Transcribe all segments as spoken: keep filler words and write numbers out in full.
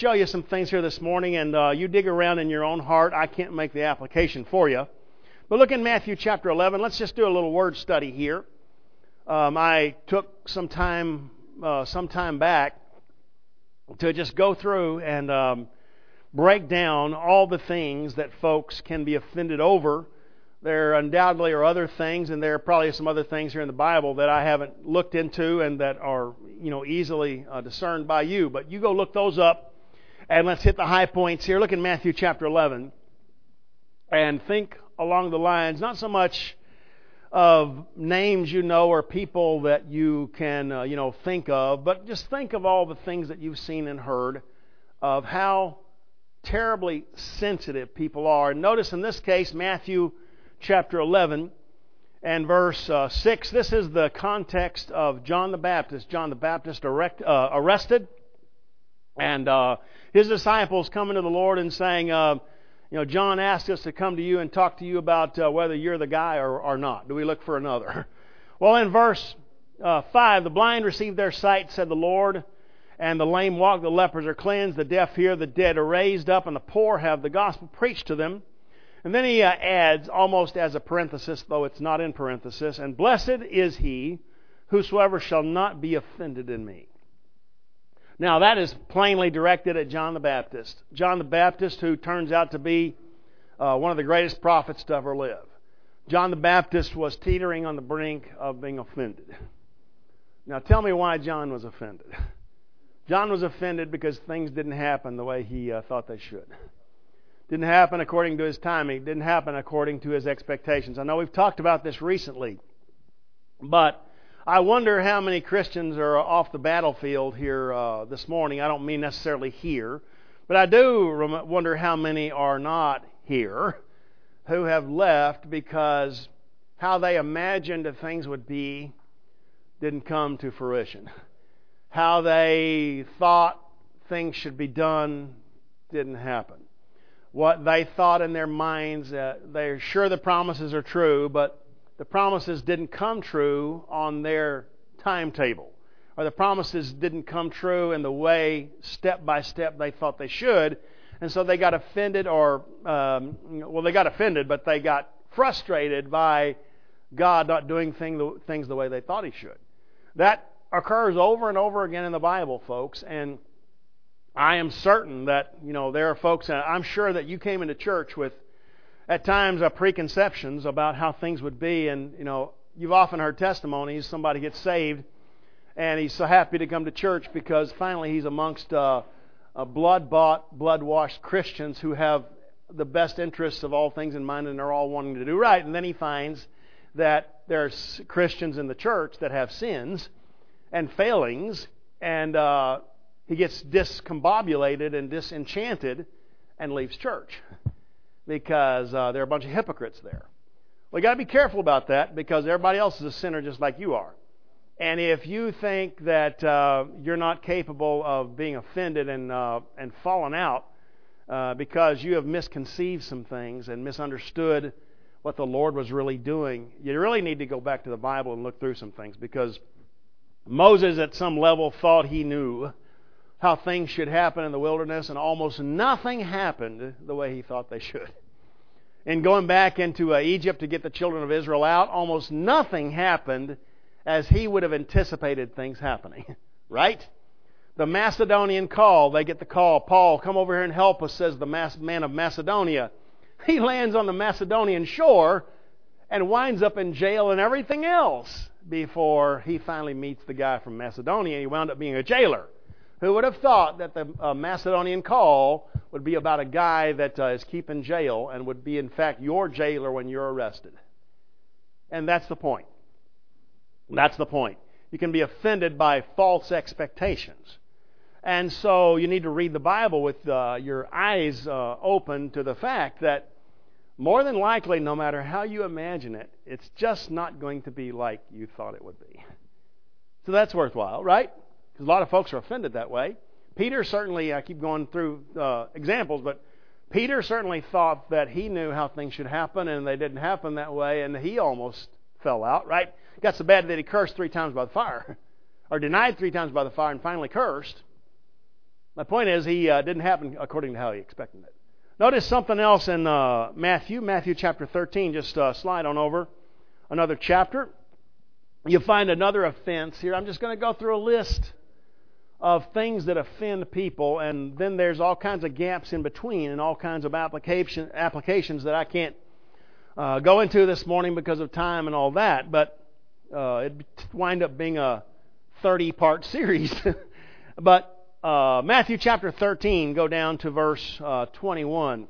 show you some things here this morning, and uh, you dig around in your own heart. I can't make the application for you. But look in Matthew chapter eleven. Let's just do a little word study here. Um, I took some time, uh, some time back to just go through and um, break down all the things that folks can be offended over. There undoubtedly are other things, and there are probably some other things here in the Bible that I haven't looked into and that are, you know, easily uh, discerned by you. But you go look those up. And let's hit the high points here. Look in Matthew chapter eleven and think along the lines, not so much of names you know or people that you can, uh, you know, think of, but just think of all the things that you've seen and heard of how terribly sensitive people are. And notice in this case, Matthew chapter eleven and verse uh, six, this is the context of John the Baptist. John the Baptist erect, uh, arrested. And uh, his disciples coming to the Lord and saying, uh, you know, John asked us to come to you and talk to you about uh, whether you're the guy or, or not. Do we look for another? Well, in verse uh, five, the blind receive their sight, said the Lord, and the lame walk, the lepers are cleansed, the deaf hear, the dead are raised up, and the poor have the gospel preached to them. And then he uh, adds, almost as a parenthesis, though it's not in parenthesis, and blessed is he whosoever shall not be offended in me. Now, that is plainly directed at John the Baptist. John the Baptist, who turns out to be uh, one of the greatest prophets to ever live. John the Baptist was teetering on the brink of being offended. Now, tell me why John was offended. John was offended because things didn't happen the way he uh, thought they should. Didn't happen according to his timing. Didn't happen according to his expectations. I know we've talked about this recently, but I wonder how many Christians are off the battlefield here uh, this morning. I don't mean necessarily here, but I do rem- wonder how many are not here who have left because how they imagined that things would be didn't come to fruition. How they thought things should be done didn't happen. What they thought in their minds, uh, they're sure the promises are true, but the promises didn't come true on their timetable, or the promises didn't come true in the way, step by step, they thought they should, and so they got offended, or, um, well, they got offended, but they got frustrated by God not doing thing, things the way they thought He should. That occurs over and over again in the Bible, folks, and I am certain that, you know, there are folks, and I'm sure that you came into church with at times, uh, preconceptions about how things would be, and you know, you've often heard testimonies. Somebody gets saved, and he's so happy to come to church because finally he's amongst uh, uh, blood-bought, blood-washed Christians who have the best interests of all things in mind, and they're all wanting to do right. And then he finds that there's Christians in the church that have sins and failings, and uh, he gets discombobulated and disenchanted and leaves church. Because uh, there are a bunch of hypocrites there. Well, you got to be careful about that because everybody else is a sinner just like you are. And if you think that uh, you're not capable of being offended and uh, and falling out uh, because you have misconceived some things and misunderstood what the Lord was really doing, you really need to go back to the Bible and look through some things, because Moses at some level thought he knew how things should happen in the wilderness, and almost nothing happened the way he thought they should. In going back into uh, Egypt to get the children of Israel out, almost nothing happened as he would have anticipated things happening. Right? The Macedonian call, they get the call, Paul, come over here and help us, says the man of Macedonia. He lands on the Macedonian shore and winds up in jail and everything else before he finally meets the guy from Macedonia. He wound up being a jailer. Who would have thought that the uh, Macedonian call would be about a guy that uh, is keeping jail and would be, in fact, your jailer when you're arrested? And that's the point. That's the point. You can be offended by false expectations. And so you need to read the Bible with uh, your eyes uh, open to the fact that more than likely, no matter how you imagine it, it's just not going to be like you thought it would be. So that's worthwhile, right? Because a lot of folks are offended that way. Peter certainly, I keep going through uh, examples, but Peter certainly thought that he knew how things should happen, and they didn't happen that way, and he almost fell out, right? Got so bad that he cursed three times by the fire, or denied three times by the fire, and finally cursed. My point is, he uh, didn't happen according to how he expected it. Notice something else in uh, Matthew, Matthew chapter thirteen. Just uh, slide on over another chapter. You find another offense here. I'm just going to go through a list of things that offend people, and then there's all kinds of gaps in between and all kinds of application applications that I can't uh, go into this morning because of time and all that. But uh, it wind up being a thirty-part series. But Uh, Matthew chapter thirteen, go down to verse uh, twenty-one.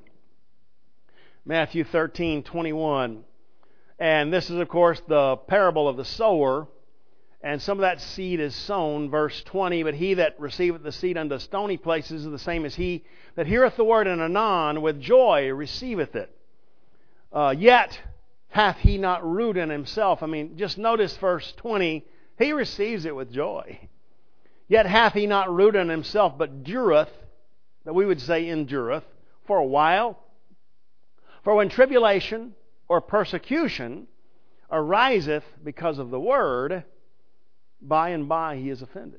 Matthew thirteen, twenty-one. And this is, of course, the parable of the sower. And some of that seed is sown, verse twenty. But he that receiveth the seed unto stony places is the same as he that heareth the word, and anon with joy receiveth it. Uh, yet hath he not root in himself. I mean, just notice verse twenty. He receives it with joy. Yet hath he not root in himself, but dureth, that we would say endureth, for a while. For when tribulation or persecution ariseth because of the word, by and by he is offended.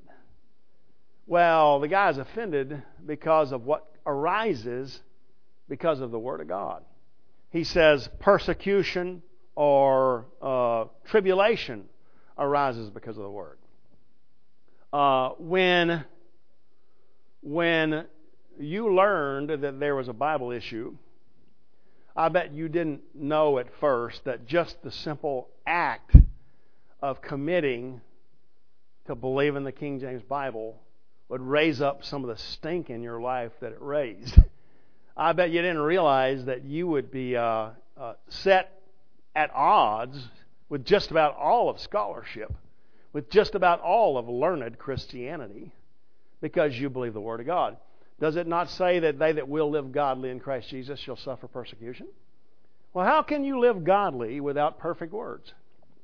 Well, the guy is offended because of what arises because of the word of God. He says persecution or uh, tribulation arises because of the word. Uh, when, when you learned that there was a Bible issue, I bet you didn't know at first that just the simple act of committing to believe in the King James Bible would raise up some of the stink in your life that it raised. I bet you didn't realize that you would be uh, uh, set at odds with just about all of scholarship, with just about all of learned Christianity, because you believe the Word of God. Does it not say that they that will live godly in Christ Jesus shall suffer persecution? Well, how can you live godly without perfect words?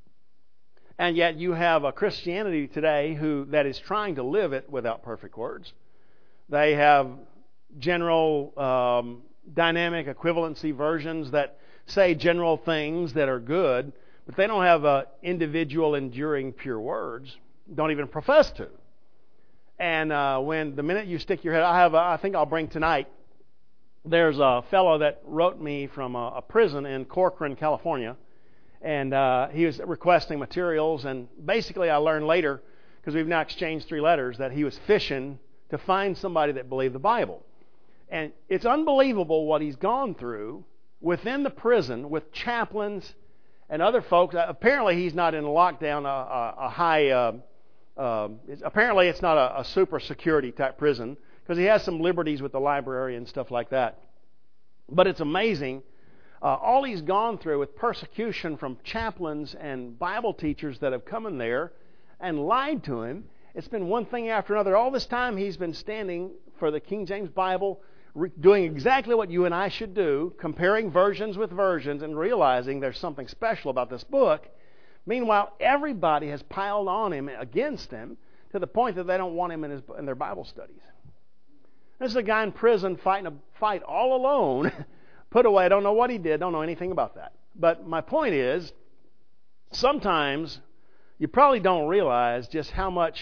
And yet you have a Christianity today who that is trying to live it without perfect words. They have general um, dynamic equivalency versions that say general things that are good, but they don't have uh, individual, enduring, pure words. Don't even profess to. And uh, when the minute you stick your head, I have, a, I think I'll bring tonight. There's a fellow that wrote me from a, a prison in Corcoran, California, and uh, he was requesting materials. And basically, I learned later, because we've now exchanged three letters, that he was fishing to find somebody that believed the Bible. And it's unbelievable what he's gone through within the prison with chaplains and other folks. Apparently, he's not in lockdown, a, a, a high, uh, uh, it's, apparently it's not a, a super security type prison, because he has some liberties with the library and stuff like that. But it's amazing, uh, all he's gone through with persecution from chaplains and Bible teachers that have come in there and lied to him. It's been one thing after another. All this time he's been standing for the King James Bible, doing exactly what you and I should do, comparing versions with versions and realizing there's something special about this book. Meanwhile, everybody has piled on him against him to the point that they don't want him in, his, in their Bible studies. This is a guy in prison fighting a fight all alone, put away. I don't know what he did, don't know anything about that. But my point is, sometimes you probably don't realize just how much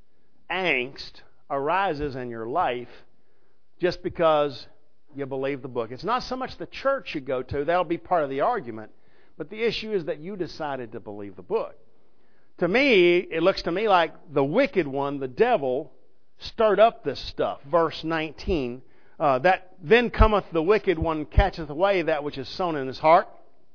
angst arises in your life just because you believe the book. It's not so much the church you go to, that'll be part of the argument, but the issue is that you decided to believe the book. To me, it looks to me like the wicked one, the devil, stirred up this stuff. Verse nineteen, uh, that then cometh the wicked one, catcheth away that which is sown in his heart.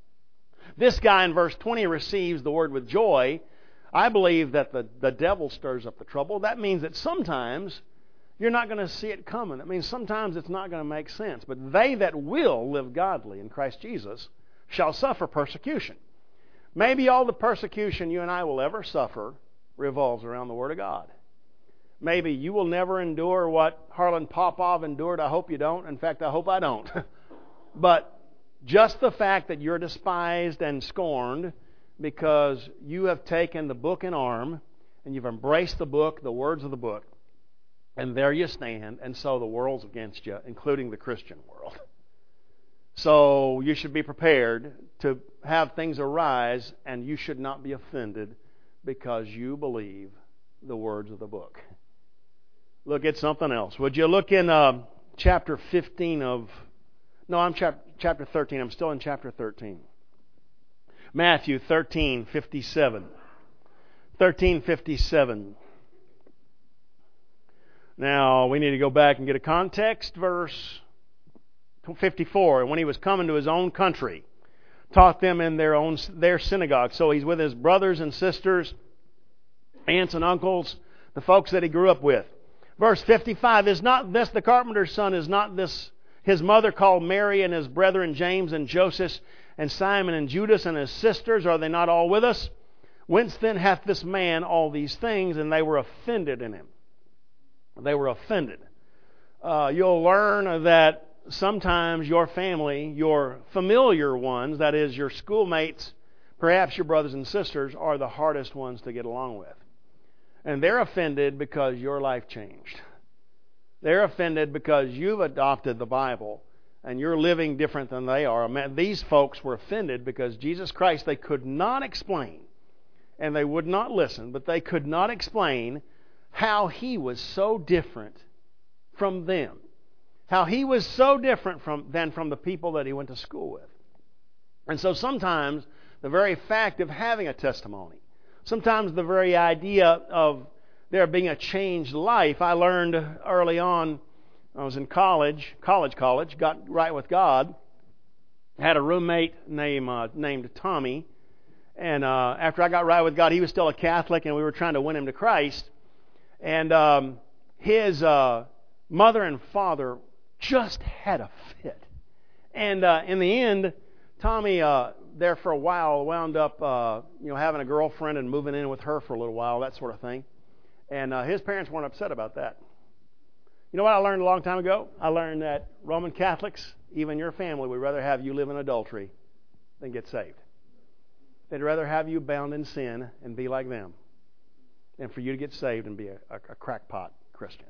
This guy in verse twenty receives the word with joy. I believe that the, the devil stirs up the trouble. That means that sometimes you're not going to see it coming. That means sometimes it's not going to make sense. But they that will live godly in Christ Jesus shall suffer persecution. Maybe all the persecution you and I will ever suffer revolves around the Word of God. Maybe you will never endure what Harlan Popov endured. I hope you don't. In fact, I hope I don't. But just the fact that you're despised and scorned because you have taken the book in arm and you've embraced the book, the words of the book, and there you stand, and so the world's against you, including the Christian world. So you should be prepared to have things arise, and you should not be offended because you believe the words of the book. look at something else. Would you look in uh, chapter fifteen of... No, I'm chap- chapter thirteen. I'm still in chapter thirteen. Matthew thirteen fifty-seven. thirteen fifty-seven. Now, we need to go back and get a context. Verse fifty-four. And when he was coming to his own country, taught them in their own their synagogue. So he's with his brothers and sisters, aunts and uncles, the folks that he grew up with. Verse fifty-five, is not this the carpenter's son, is not this his mother called Mary, and his brethren James and Joseph and Simon and Judas and his sisters? Are they not all with us? Whence then hath this man all these things? And they were offended in him. They were offended. Uh, you'll learn that sometimes your family, your familiar ones, that is your schoolmates, perhaps your brothers and sisters, are the hardest ones to get along with. And they're offended because your life changed. They're offended because you've adopted the Bible and you're living different than they are. These folks were offended because Jesus Christ, they could not explain, and they would not listen, but they could not explain how He was so different from them. How He was so different from than from the people that He went to school with. And so sometimes the very fact of having a testimony, sometimes the very idea of there being a changed life. I learned early on, I was in college, college, college, got right with God, had a roommate named, uh, named Tommy, and uh, after I got right with God, he was still a Catholic, and we were trying to win him to Christ. And um, his uh, mother and father just had a fit. And uh, in the end, Tommy, uh, there for a while, wound up uh, you know, having a girlfriend and moving in with her for a little while, that sort of thing. And uh, his parents weren't upset about that. You know what I learned a long time ago? I learned that Roman Catholics, even your family, would rather have you live in adultery than get saved. They'd rather have you bound in sin and be like them than for you to get saved and be a, a, a crackpot Christian.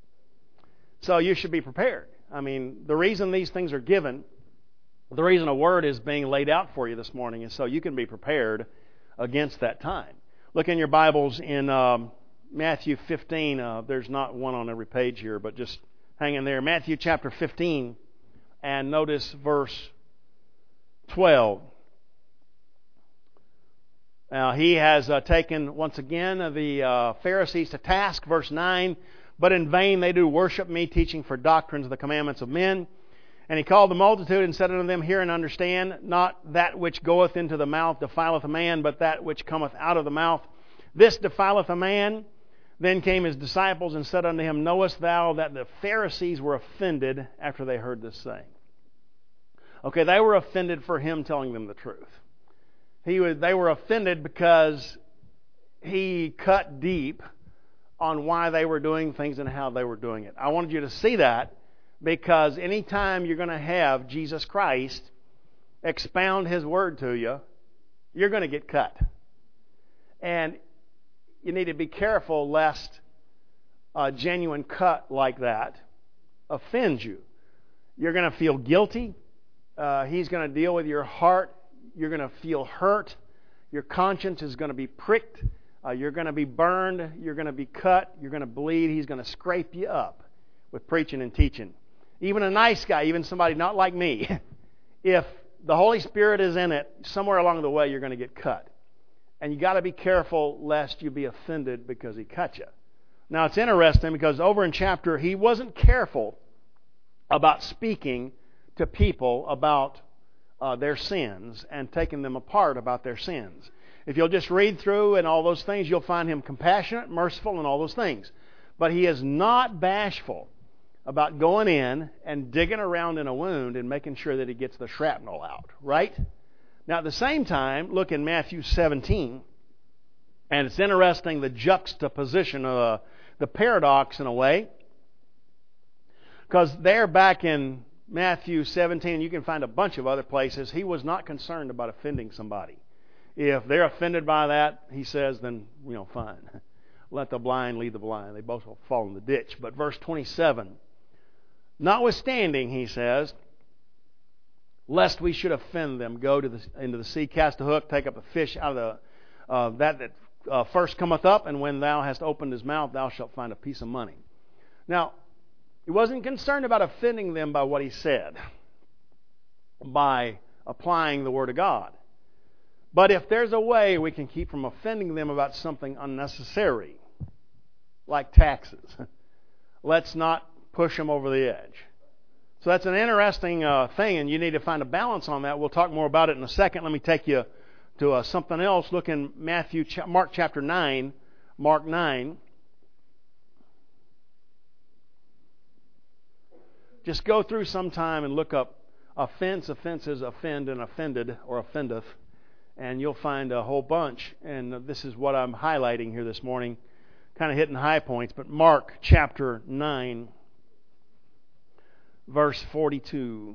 So you should be prepared. I mean, the reason these things are given, the reason a word is being laid out for you this morning is so you can be prepared against that time. Look in your Bibles in um, Matthew fifteen. Uh, there's not one on every page here, but just hang in there. Matthew chapter fifteen, and notice verse twelve. Now, he has uh, taken, once again, the uh, Pharisees to task. Verse nine, but in vain they do worship me, teaching for doctrines of the commandments of men. And he called the multitude and said unto them, hear and understand, not that which goeth into the mouth defileth a man, but that which cometh out of the mouth, this defileth a man. Then came his disciples and said unto him, knowest thou that the Pharisees were offended after they heard this saying? Okay, they were offended for him telling them the truth. He was, they were offended because he cut deep on why they were doing things and how they were doing it. I wanted you to see that, because anytime you're going to have Jesus Christ expound His Word to you, you're going to get cut. And you need to be careful lest a genuine cut like that offends you. You're going to feel guilty. Uh, he's going to deal with your heart. You're going to feel hurt. Your conscience is going to be pricked. Uh, you're going to be burned. You're going to be cut. You're going to bleed. He's going to scrape you up with preaching and teaching. Even a nice guy, even somebody not like me, if the Holy Spirit is in it, somewhere along the way you're going to get cut. And you got to be careful lest you be offended because he cut you. Now it's interesting because over in chapter, he wasn't careful about speaking to people about uh, their sins and taking them apart about their sins. If you'll just read through and all those things, you'll find him compassionate, merciful, and all those things. But he is not bashful about going in and digging around in a wound and making sure that he gets the shrapnel out, right? Now, at the same time, look in Matthew seventeen, and it's interesting the juxtaposition of uh, the paradox in a way, because there back in Matthew seventeen, you can find a bunch of other places, he was not concerned about offending somebody. If they're offended by that, he says, then, you know, fine. Let the blind lead the blind. They both will fall in the ditch. But verse twenty-seven, notwithstanding, he says, lest we should offend them, go to the, into the sea, cast a hook, take up a fish out of the uh, that that uh, first cometh up, and when thou hast opened his mouth, thou shalt find a piece of money. Now, he wasn't concerned about offending them by what he said, by applying the Word of God. But if there's a way we can keep from offending them about something unnecessary, like taxes, let's not push them over the edge. So that's an interesting uh, thing, and you need to find a balance on that. We'll talk more about it in a second. Let me take you to uh, something else. Look in Matthew, Mark chapter nine, Mark nine. Just go through sometime and look up offense, offenses, offend, and offended, or offendeth, and you'll find a whole bunch. And this is what I'm highlighting here this morning, kind of hitting high points. But Mark chapter nine, verse forty-two.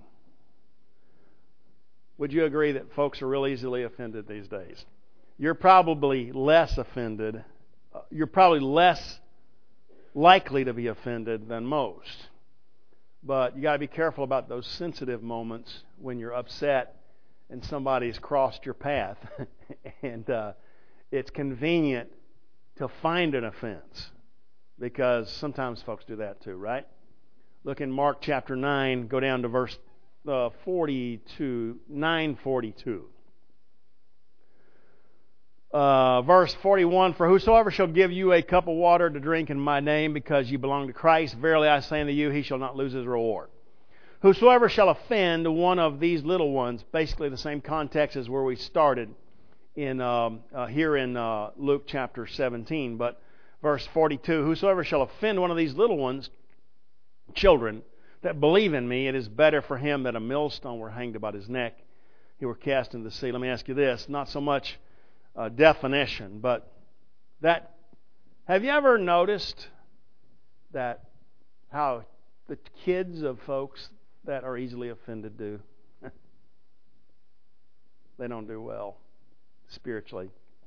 Would you agree that folks are real easily offended these days? You're probably less offended. You're probably less likely to be offended than most. But you got to be careful about those sensitive moments when you're upset and somebody's crossed your path. and uh, it's convenient to find an offense, because sometimes folks do that too, right? Look in Mark chapter nine, go down to verse uh, forty-two, nine forty-two. Uh, verse forty-one, for whosoever shall give you a cup of water to drink in my name, because you belong to Christ, verily I say unto you, he shall not lose his reward. Whosoever shall offend one of these little ones, basically the same context as where we started in um, uh, here in uh, Luke chapter seventeen, but verse forty-two, whosoever shall offend one of these little ones, children, that believe in me, it is better for him that a millstone were hanged about his neck, he were cast into the sea. Let me ask you this, not so much Uh, definition, but that, have you ever noticed that how the kids of folks that are easily offended do? They don't do well spiritually.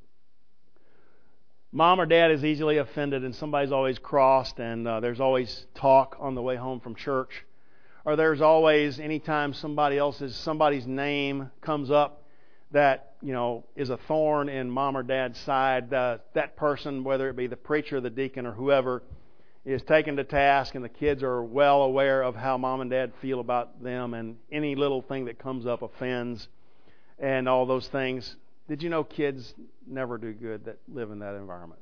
Mom or dad is easily offended, and somebody's always crossed, and uh, there's always talk on the way home from church, or there's always, anytime somebody else's somebody's name comes up that, you know, is a thorn in mom or dad's side, uh, that person, whether it be the preacher, the deacon, or whoever, is taken to task, and the kids are well aware of how mom and dad feel about them, and any little thing that comes up offends, and all those things. Did you know kids never do good that live in that environment?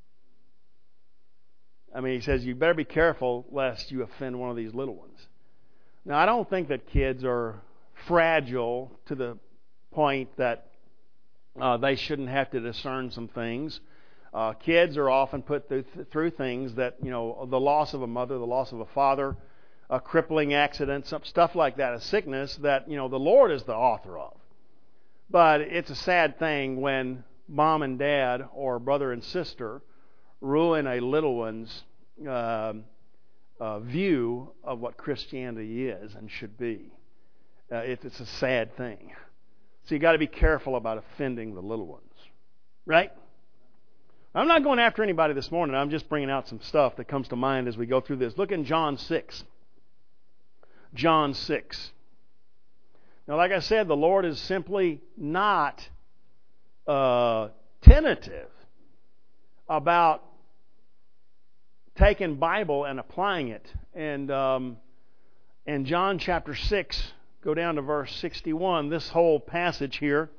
I mean, he says you better be careful lest you offend one of these little ones. Now, I don't think that kids are fragile to the point that uh, they shouldn't have to discern some things. Uh, kids are often put through, through things that, you know, the loss of a mother, the loss of a father, a crippling accident, some stuff like that, a sickness that, you know, the Lord is the author of. But it's a sad thing when mom and dad or brother and sister ruin a little one's uh, uh, view of what Christianity is and should be. Uh, it, it's a sad thing. So you got to be careful about offending the little ones, right? I'm not going after anybody this morning. I'm just bringing out some stuff that comes to mind as we go through this. Look in John six. John six. Now, like I said, the Lord is simply not uh, tentative about taking Bible and applying it. And um, in John chapter six, go down to verse sixty-one. This whole passage here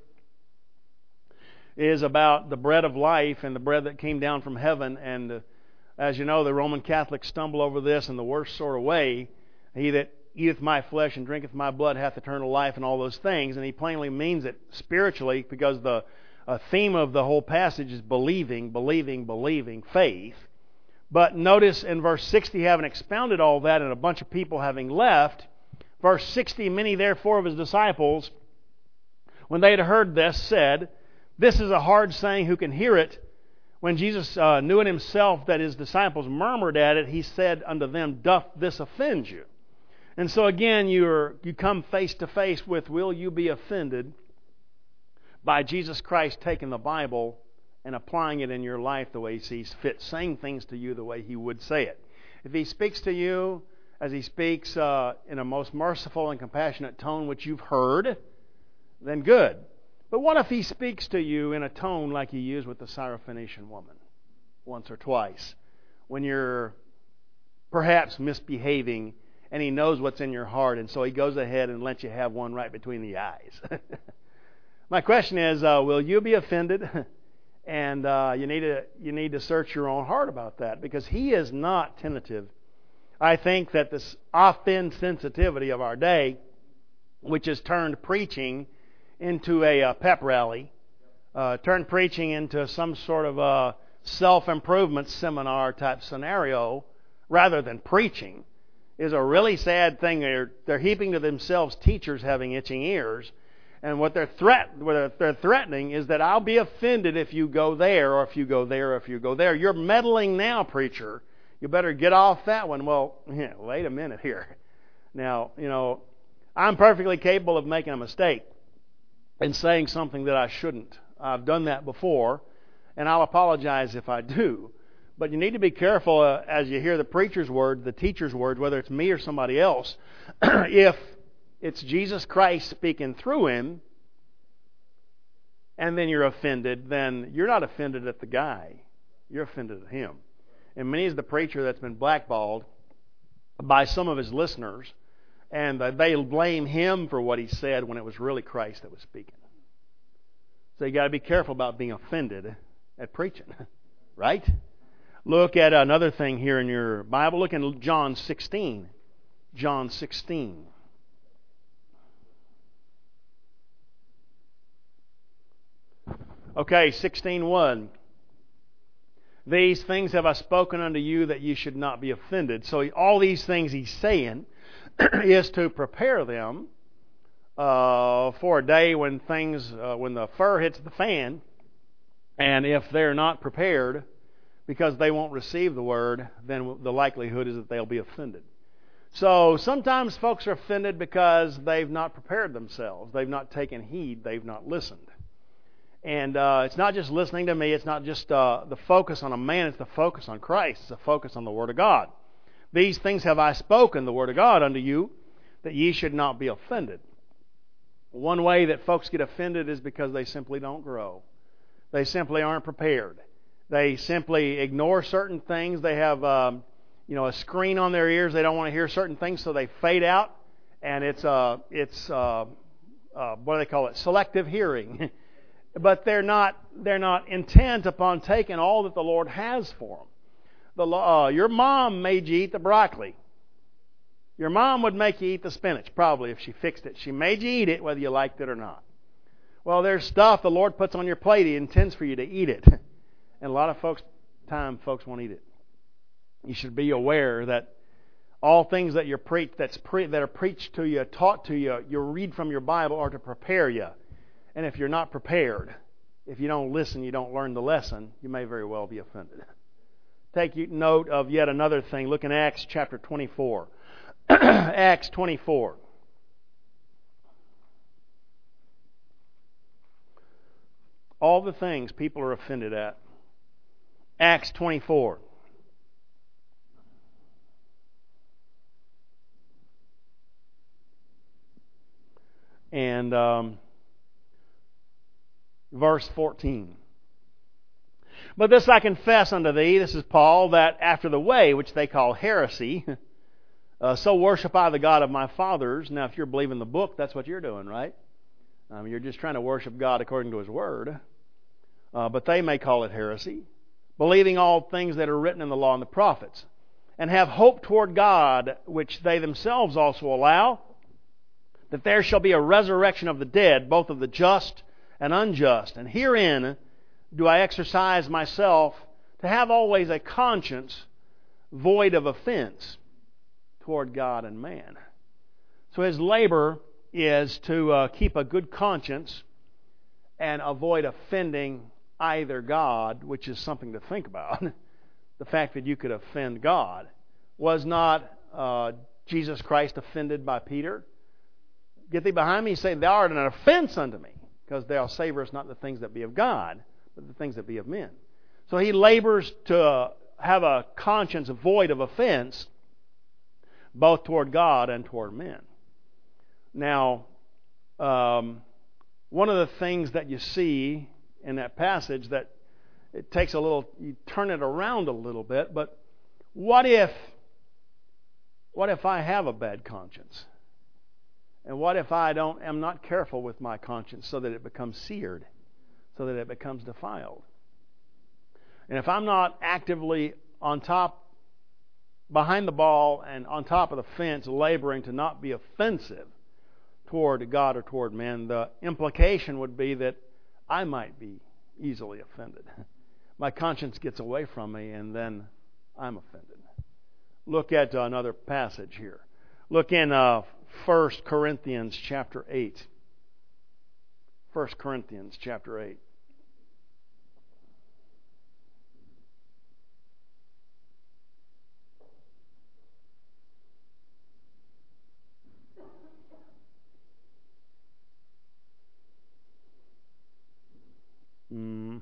is about the bread of life and the bread that came down from heaven. And uh, as you know, the Roman Catholics stumble over this in the worst sort of way. He that eateth my flesh and drinketh my blood hath eternal life, and all those things. And he plainly means it spiritually, because the uh, theme of the whole passage is believing, believing, believing, faith. But notice in verse sixty, having expounded all that and a bunch of people having left, verse sixty, many therefore of his disciples, when they had heard this, said, this is a hard saying, who can hear it? When Jesus uh, knew in himself that his disciples murmured at it, he said unto them, doth this offend you? And so again, you're, you come face to face with, will you be offended by Jesus Christ taking the Bible and applying it in your life the way he sees fit, saying things to you the way he would say it? If he speaks to you as he speaks uh, in a most merciful and compassionate tone, which you've heard, then good. But what if he speaks to you in a tone like he used with the Syrophoenician woman once or twice, when you're perhaps misbehaving, and he knows what's in your heart, and so he goes ahead and lets you have one right between the eyes. My question is, uh, will you be offended? And uh, you need to you need to search your own heart about that, because he is not tentative. I think that this offend sensitivity of our day, which has turned preaching into a, a pep rally, uh, turned preaching into some sort of a self-improvement seminar type scenario rather than preaching, is a really sad thing. They're, they're heaping to themselves teachers having itching ears. And what they're, threat, what they're threatening is that I'll be offended if you go there, or if you go there, or if you go there. You're meddling now, preacher. You better get off that one. Well, yeah, wait a minute here. Now, you know, I'm perfectly capable of making a mistake and saying something that I shouldn't. I've done that before, and I'll apologize if I do. But you need to be careful uh, as you hear the preacher's word, the teacher's word, whether it's me or somebody else, if it's Jesus Christ speaking through him, and then you're offended, then you're not offended at the guy. You're offended at him. And many is the preacher that's been blackballed by some of his listeners, and they blame him for what he said when it was really Christ that was speaking. So you got to be careful about being offended at preaching, right? Look at another thing here in your Bible. Look in John sixteen. John sixteen. Okay, sixteen one. These things have I spoken unto you, that you should not be offended. So all these things he's saying is to prepare them uh, for a day when things, uh, when the fur hits the fan, and if they're not prepared because they won't receive the word, then the likelihood is that they'll be offended. So sometimes folks are offended because they've not prepared themselves. They've not taken heed. They've not listened. And uh, it's not just listening to me. It's not just uh, the focus on a man. It's the focus on Christ. It's the focus on the Word of God. These things have I spoken, the Word of God, unto you, that ye should not be offended. One way that folks get offended is because they simply don't grow. They simply aren't prepared. They simply ignore certain things. They have um, you know, a screen on their ears. They don't want to hear certain things, so they fade out. And it's, uh, it's uh, uh, what do they call it? Selective hearing. But they're not they're not intent upon taking all that the Lord has for them. The, uh, your mom made you eat the broccoli. Your mom would make you eat the spinach, probably, if she fixed it. She made you eat it whether you liked it or not. Well, there's stuff the Lord puts on your plate. He intends for you to eat it. And a lot of folks, time folks won't eat it. You should be aware that all things that you're preach, that's pre, that are preached to you, taught to you, you read from your Bible are to prepare you. And if you're not prepared, if you don't listen, you don't learn the lesson, you may very well be offended. Take note of yet another thing. Look in Acts chapter twenty-four. Acts twenty-four. All the things people are offended at. Acts twenty-four. And um, verse fourteen. But this I confess unto thee, this is Paul, that after the way which they call heresy, uh, so worship I the God of my fathers. Now, if you're believing the book, that's what you're doing, right? Um, you're just trying to worship God according to His Word. Uh, but they may call it heresy, believing all things that are written in the law and the prophets, and have hope toward God, which they themselves also allow, that there shall be a resurrection of the dead, both of the just and unjust. And herein do I exercise myself to have always a conscience void of offense toward God and man. So his labor is to uh, keep a good conscience and avoid offending either God, which is something to think about. The fact that you could offend God. Was not uh, Jesus Christ offended by Peter? Get thee behind me, say, thou art an offense unto me, because thou savorest not the things that be of God, but the things that be of men. So he labors to have a conscience void of offense, both toward God and toward men. Now, um, one of the things that you see in that passage that it takes a little, you turn it around a little bit, but what if what if I have a bad conscience? And what if I don't am not careful with my conscience so that it becomes seared, so that it becomes defiled? And if I'm not actively on top, behind the ball and on top of the fence, laboring to not be offensive toward God or toward men, the implication would be that I might be easily offended. My conscience gets away from me, and then I'm offended. Look at another passage here. Look in uh, First Corinthians chapter eight. First Corinthians chapter eight. Mm.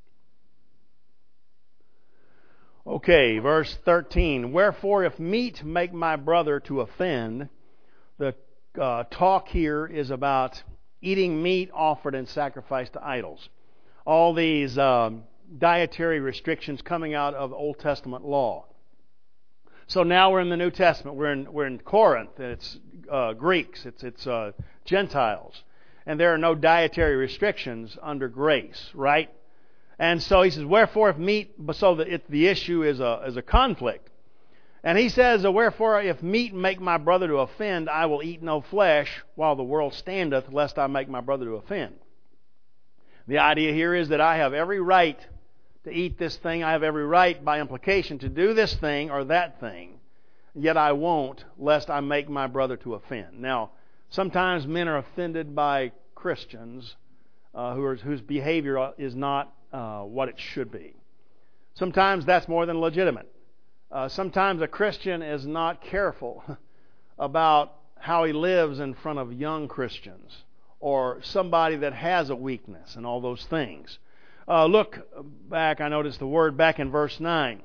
Okay, verse thirteen. Wherefore, if meat make my brother to offend, the uh, talk here is about eating meat offered in sacrifice to idols. All these um, dietary restrictions coming out of Old Testament law. So now we're in the New Testament. We're in we're in Corinth, and it's uh, Greeks, it's it's uh, Gentiles, and there are no dietary restrictions under grace, right? And so he says, wherefore if meat, so that it, the issue is a is a conflict. And he says, wherefore if meat make my brother to offend, I will eat no flesh while the world standeth, lest I make my brother to offend. The idea here is that I have every right to eat this thing. I have every right, by implication, to do this thing or that thing. Yet I won't, lest I make my brother to offend. Now, sometimes men are offended by Christians uh, who are, whose behavior is not uh, what it should be. Sometimes that's more than legitimate. Uh, sometimes a Christian is not careful about how he lives in front of young Christians or somebody that has a weakness and all those things. Uh, look back, I noticed the word back in verse nine.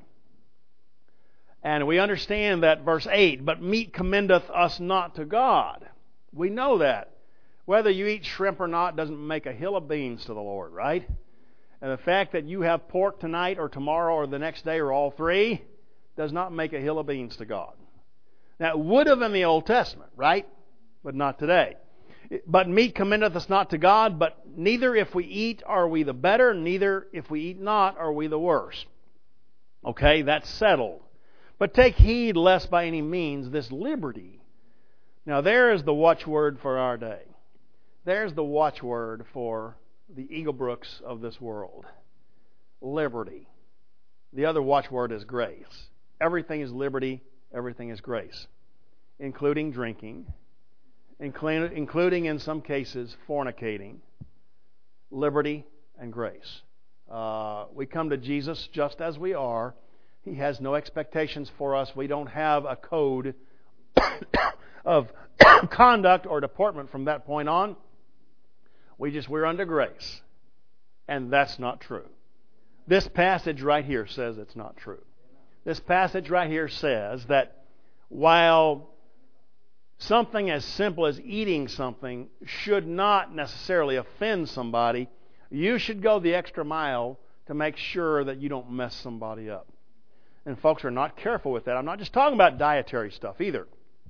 And we understand that verse eight, but meat commendeth us not to God. We know that. Whether you eat shrimp or not doesn't make a hill of beans to the Lord, right? And the fact that you have pork tonight or tomorrow or the next day or all three does not make a hill of beans to God. Now, it would have in the Old Testament, right? But not today. But meat commendeth us not to God, but neither if we eat are we the better, neither if we eat not are we the worse. Okay, that's settled. But take heed lest by any means this liberty. Now there is the watchword for our day. There's the watchword for the Eaglebrooks of this world. Liberty. The other watchword is grace. Everything is liberty, everything is grace. Including drinking, including in some cases fornicating, liberty and grace. Uh, we come to Jesus just as we are. He has no expectations for us. We don't have a code of conduct or deportment from that point on. We just, we're under grace. And that's not true. This passage right here says it's not true. This passage right here says that while something as simple as eating something should not necessarily offend somebody, you should go the extra mile to make sure that you don't mess somebody up. And folks are not careful with that. I'm not just talking about dietary stuff either.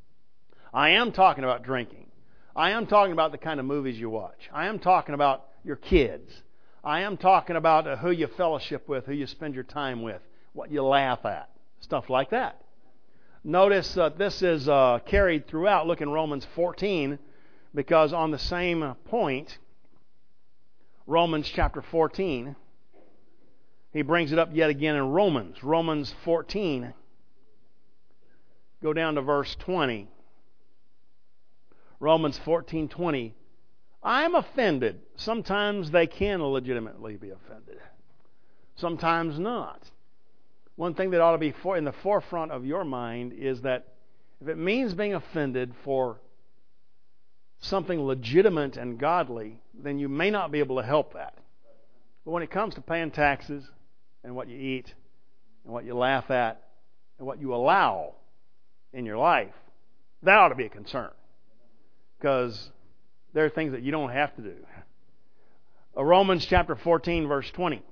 I am talking about drinking. I am talking about the kind of movies you watch. I am talking about your kids. I am talking about uh, who you fellowship with, who you spend your time with, what you laugh at, stuff like that. Notice that uh, this is uh, carried throughout. Look in Romans fourteen, because on the same point, Romans chapter fourteen, he brings it up yet again in Romans. Romans fourteen, go down to verse twenty. Romans fourteen twenty. I am offended. Sometimes they can legitimately be offended. Sometimes not. One thing that ought to be for, in the forefront of your mind is that if it means being offended for something legitimate and godly, then you may not be able to help that. But when it comes to paying taxes and what you eat and what you laugh at and what you allow in your life, that ought to be a concern. Because there are things that you don't have to do. Romans chapter fourteen, verse twenty.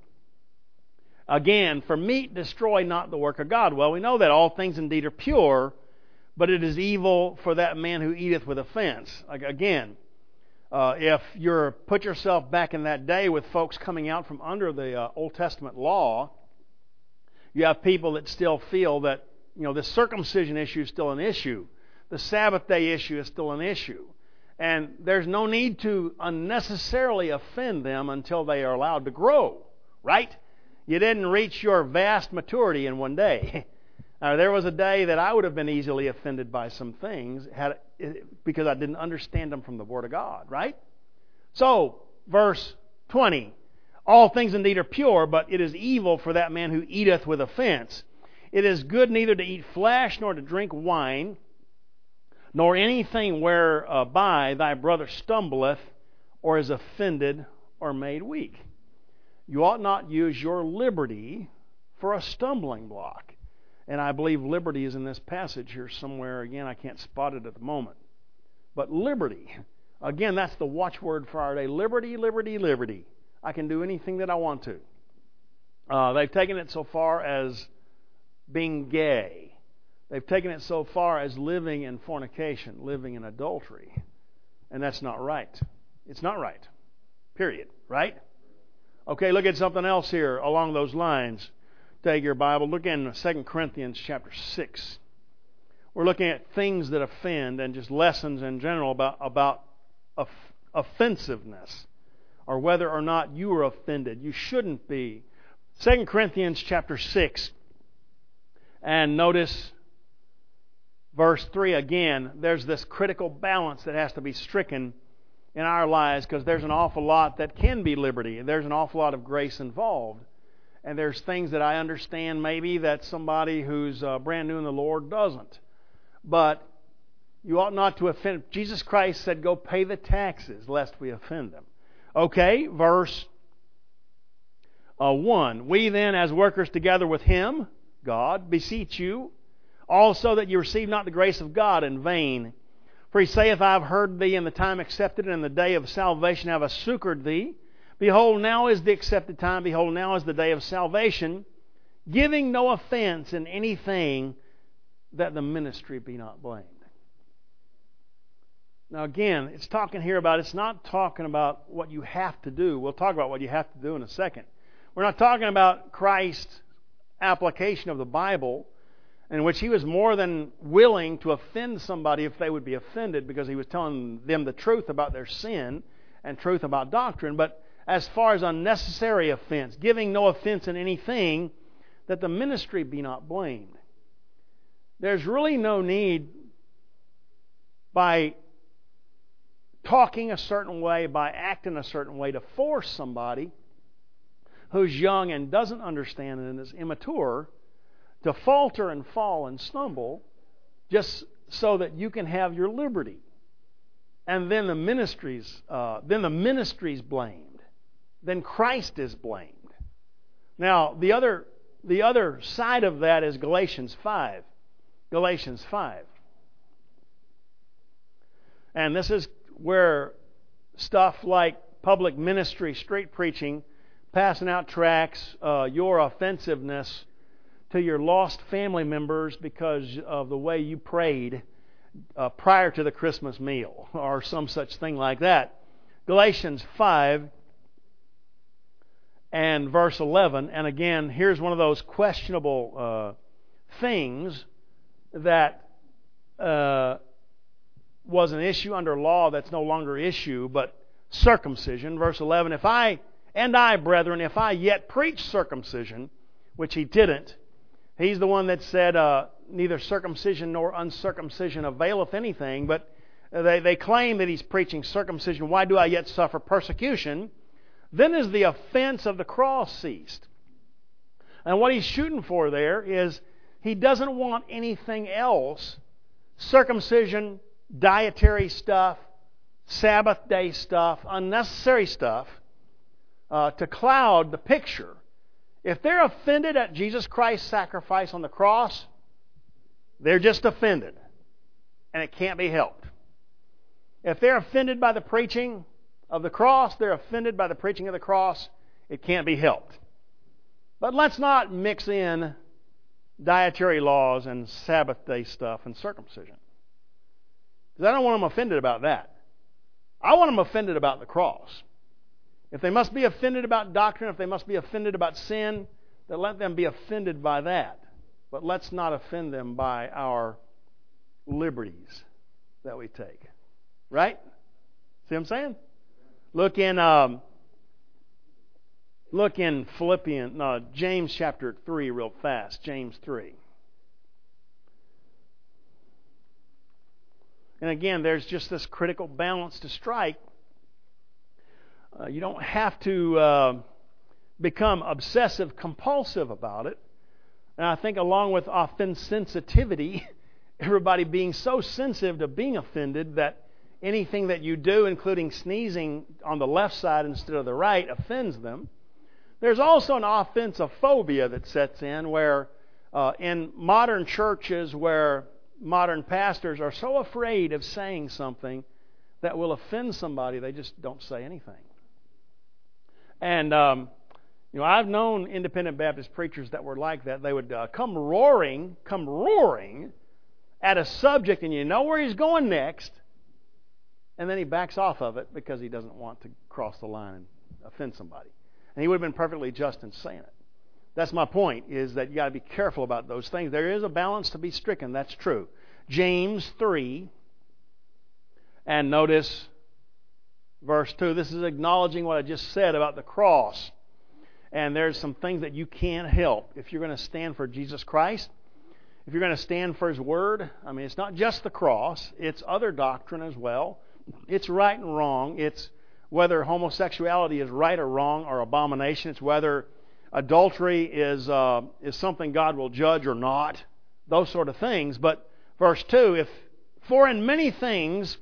Again, for meat destroy not the work of God. Well, we know that all things indeed are pure, but it is evil for that man who eateth with offense. Again, uh, if you're put yourself back in that day with folks coming out from under the uh, Old Testament law, you have people that still feel that, you know, the circumcision issue is still an issue. The Sabbath day issue is still an issue. And there's no need to unnecessarily offend them until they are allowed to grow, right? You didn't reach your vast maturity in one day. Now, there was a day that I would have been easily offended by some things had because I didn't understand them from the Word of God, right? So, verse twenty, all things indeed are pure, but it is evil for that man who eateth with offense. It is good neither to eat flesh nor to drink wine, nor anything whereby thy brother stumbleth, or is offended, or made weak. You ought not use your liberty for a stumbling block. And I believe liberty is in this passage here somewhere. Again, I can't spot it at the moment. But liberty, again, that's the watchword for our day. Liberty, liberty, liberty. I can do anything that I want to. Uh, they've taken it so far as being gay. They've taken it so far as living in fornication, living in adultery. And that's not right. It's not right. Period. Right? Okay, look at something else here along those lines. Take your Bible. Look in Second Corinthians chapter six. We're looking at things that offend and just lessons in general about, about off- offensiveness, or whether or not you are offended. You shouldn't be. Second Corinthians chapter six. And notice verse three again. There's this critical balance that has to be stricken in our lives, because there's an awful lot that can be liberty, and there's an awful lot of grace involved. And there's things that I understand maybe that somebody who's uh, brand new in the Lord doesn't. But you ought not to offend. Jesus Christ said, go pay the taxes, lest we offend them. Okay, verse uh, one. We then, as workers together with Him, God, beseech you, also that you receive not the grace of God in vain. For He saith, I have heard thee in the time accepted, and in the day of salvation have I succored thee. Behold, now is the accepted time. Behold, now is the day of salvation, giving no offense in anything, that the ministry be not blamed. Now again, it's talking here about, it's not talking about what you have to do. We'll talk about what you have to do in a second. We're not talking about Christ's application of the Bible, in which He was more than willing to offend somebody if they would be offended, because He was telling them the truth about their sin and truth about doctrine. But as far as unnecessary offense, giving no offense in anything, that the ministry be not blamed. There's really no need, by talking a certain way, by acting a certain way, to force somebody who's young and doesn't understand and is immature to falter and fall and stumble, just so that you can have your liberty. And then the ministry's, uh, then the ministry's blamed. Then Christ is blamed. Now, the other the other side of that is Galatians five. Galatians five. And this is where stuff like public ministry, street preaching, passing out tracts, uh, your offensiveness to your lost family members because of the way you prayed uh, prior to the Christmas meal, or some such thing like that. Galatians five and verse eleven, and again, here's one of those questionable uh, things that uh, was an issue under law that's no longer issue, but circumcision. Verse eleven, if I, and I, brethren, if I yet preach circumcision, which he didn't, he's the one that said, uh, neither circumcision nor uncircumcision availeth anything, but they, they claim that he's preaching circumcision. Why do I yet suffer persecution? Then is the offense of the cross ceased. And what he's shooting for there is he doesn't want anything else, circumcision, dietary stuff, Sabbath day stuff, unnecessary stuff, uh, to cloud the picture. If they're offended at Jesus Christ's sacrifice on the cross, they're just offended, and it can't be helped. If they're offended by the preaching of the cross, they're offended by the preaching of the cross, it can't be helped. But let's not mix in dietary laws and Sabbath day stuff and circumcision. Because I don't want them offended about that. I want them offended about the cross. If they must be offended about doctrine, if they must be offended about sin, then let them be offended by that. But let's not offend them by our liberties that we take. Right? See what I'm saying? Look in um, look in Philippians, no, James chapter three real fast. James three. And again, there's just this critical balance to strike. Uh, you don't have to uh, become obsessive compulsive about it. And I think along with offensitivity, everybody being so sensitive to being offended that anything that you do, including sneezing on the left side instead of the right, offends them. There's also an offensophobia that sets in where uh, in modern churches where modern pastors are so afraid of saying something that will offend somebody, they just don't say anything. And, um, you know, I've known independent Baptist preachers that were like that. They would uh, come roaring, come roaring at a subject, and you know where he's going next, and then he backs off of it because he doesn't want to cross the line and offend somebody. And he would have been perfectly just in saying it. That's my point, is that you got to be careful about those things. There is a balance to be stricken, that's true. James three, and notice verse two. This is acknowledging what I just said about the cross. And there's some things that you can't help if you're going to stand for Jesus Christ. If you're going to stand for His Word, I mean, it's not just the cross. It's other doctrine as well. It's right and wrong. It's whether homosexuality is right or wrong or abomination. It's whether adultery is uh, is something God will judge or not. Those sort of things. But verse two, if for in many things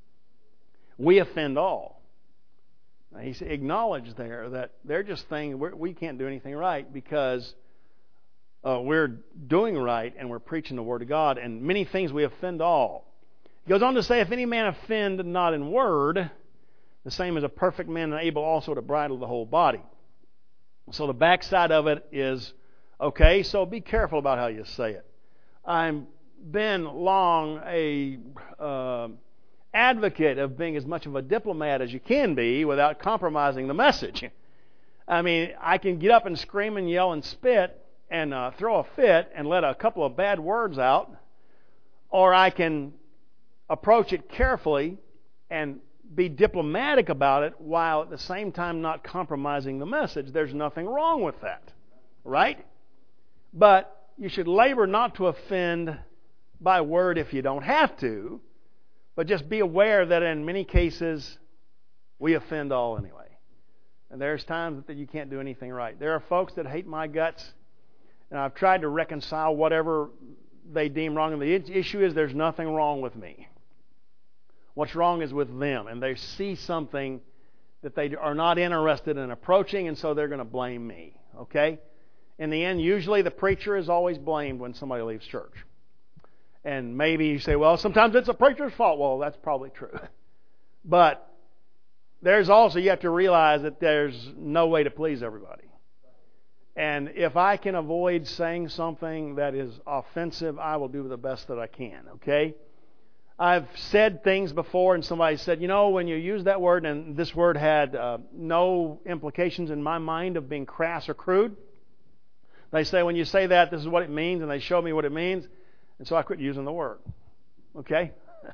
we offend all. Now, He acknowledged there that they're just things we're, we can't do anything right because uh, we're doing right and we're preaching the Word of God. And many things we offend all. He goes on to say, if any man offend not in word, the same as a perfect man and able also to bridle the whole body. So the backside of it is, okay, so be careful about how you say it. I've been long a uh, advocate of being as much of a diplomat as you can be without compromising the message. I mean, I can get up and scream and yell and spit and uh, throw a fit and let a couple of bad words out, or I can approach it carefully and be diplomatic about it while at the same time not compromising the message. There's nothing wrong with that, right? But you should labor not to offend by word if you don't have to, but just be aware that in many cases we offend all anyway. And there's times that you can't do anything right. There are folks that hate my guts, and I've tried to reconcile whatever they deem wrong. And the issue is there's nothing wrong with me. What's wrong is with them, and they see something that they are not interested in approaching, and so they're going to blame me. Okay? In the end, usually the preacher is always blamed when somebody leaves church. And maybe you say, well, sometimes it's a preacher's fault. Well, that's probably true. But there's also, you have to realize that there's no way to please everybody. And if I can avoid saying something that is offensive, I will do the best that I can. Okay? I've said things before and somebody said, you know, when you use that word, and this word had uh, no implications in my mind of being crass or crude. They say, when you say that, this is what it means, and they show me what it means, and so I quit using the word. Okay?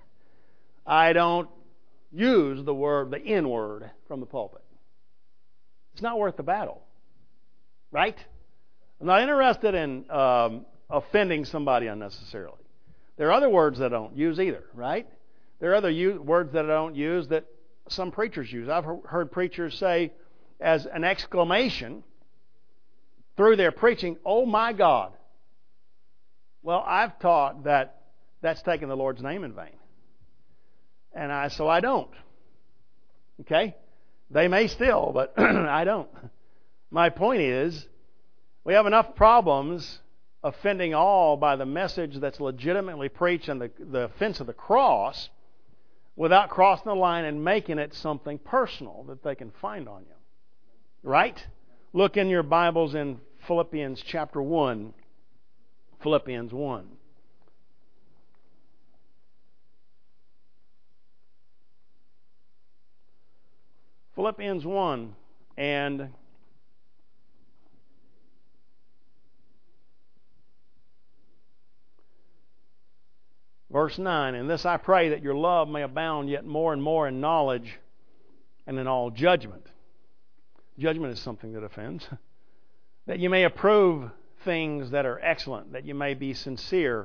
I don't use the word, the N word from the pulpit. It's not worth the battle. Right? I'm not interested in um, offending somebody unnecessarily. There are other words that I don't use either, right? There are other u- words that I don't use that some preachers use. I've heard preachers say as an exclamation through their preaching, "Oh my God." Well, I've taught that that's taking the Lord's name in vain. And I so I don't. Okay? They may still, but I don't. My point is, we have enough problems offending all by the message that's legitimately preached and the, the offense of the cross without crossing the line and making it something personal that they can find on you. Right? Look in your Bibles in Philippians chapter one. Philippians one. Philippians one and verse nine. And this I pray, that your love may abound yet more and more in knowledge and in all judgment. Judgment is something that offends. That you may approve things that are excellent, that you may be sincere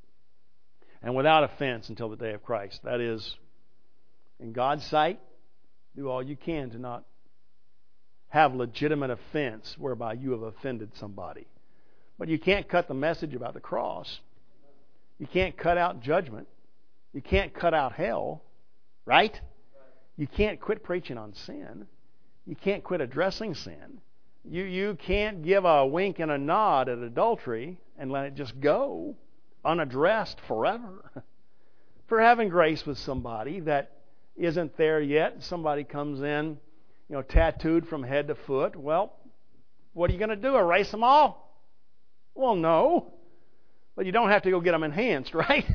and without offense until the day of Christ. That is, in God's sight, do all you can to not have legitimate offense whereby you have offended somebody. But you can't cut the message about the cross. You can't cut out judgment. You can't cut out hell, right? You can't quit preaching on sin. You can't quit addressing sin. You you can't give a wink and a nod at adultery and let it just go unaddressed forever. For having grace with somebody that isn't there yet, somebody comes in, you know, tattooed from head to foot. Well, what are you going to do? Erase them all? Well, no. But you don't have to go get them enhanced, right?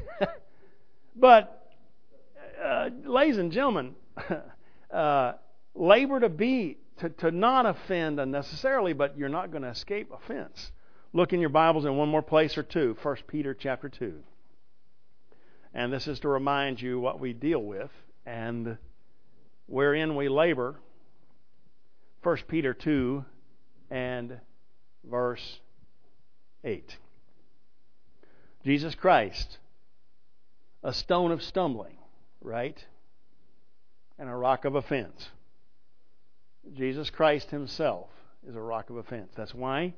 But, uh, ladies and gentlemen, uh, labor to be, to, to not offend unnecessarily, but you're not going to escape offense. Look in your Bibles in one more place or two, First Peter chapter two. And this is to remind you what we deal with and wherein we labor. First Peter two and verse eight. Jesus Christ, a stone of stumbling, right? And a rock of offense. Jesus Christ himself is a rock of offense. That's why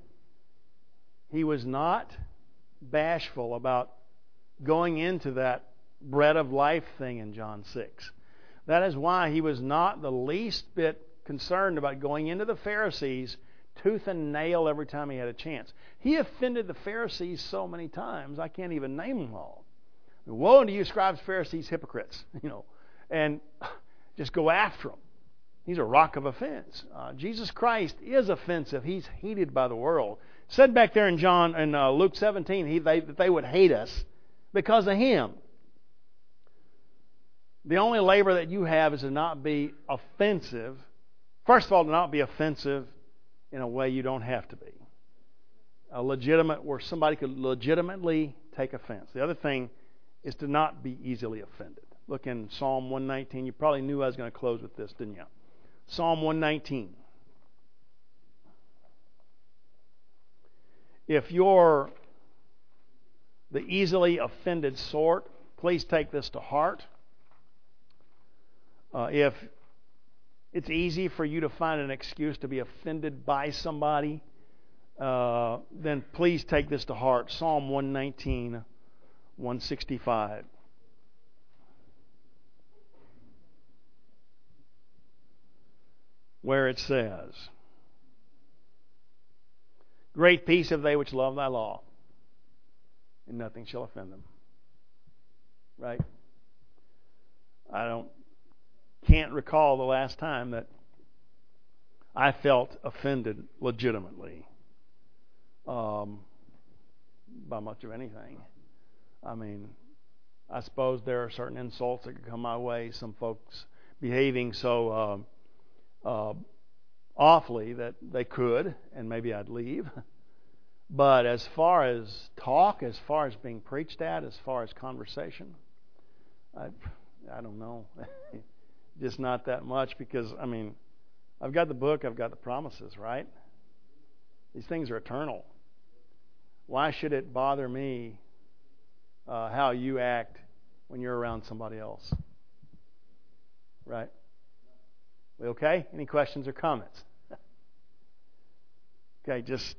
he was not bashful about going into that bread of life thing in John six. That is why he was not the least bit concerned about going into the Pharisees tooth and nail every time he had a chance. He offended the Pharisees so many times, I can't even name them all. Woe unto you, scribes, Pharisees, hypocrites, you know, and just go after them. He's a rock of offense. Uh, Jesus Christ is offensive. He's hated by the world. It said back there in John, in uh, Luke seventeen, he, they, that they would hate us because of him. The only labor that you have is to not be offensive. First of all, to not be offensive in a way you don't have to be. A legitimate, where somebody could legitimately take offense. The other thing is to not be easily offended. Look in Psalm one nineteen. You probably knew I was going to close with this, didn't you? Psalm one nineteen. If you're the easily offended sort, please take this to heart. Uh, if it's easy for you to find an excuse to be offended by somebody, uh, then please take this to heart. Psalm one nineteen, one sixty-five. Where it says, great peace have they which love thy law, and nothing shall offend them. Right? I don't can't recall the last time that I felt offended legitimately um, by much of anything. I mean, I suppose there are certain insults that could come my way, some folks behaving so uh, uh, awfully that they could, and maybe I'd leave. But as far as talk, as far as being preached at, as far as conversation, I, I don't know. Just not that much, because, I mean, I've got the book, I've got the promises, right? These things are eternal. Why should it bother me uh, how you act when you're around somebody else? Right? We okay? Any questions or comments? Okay, just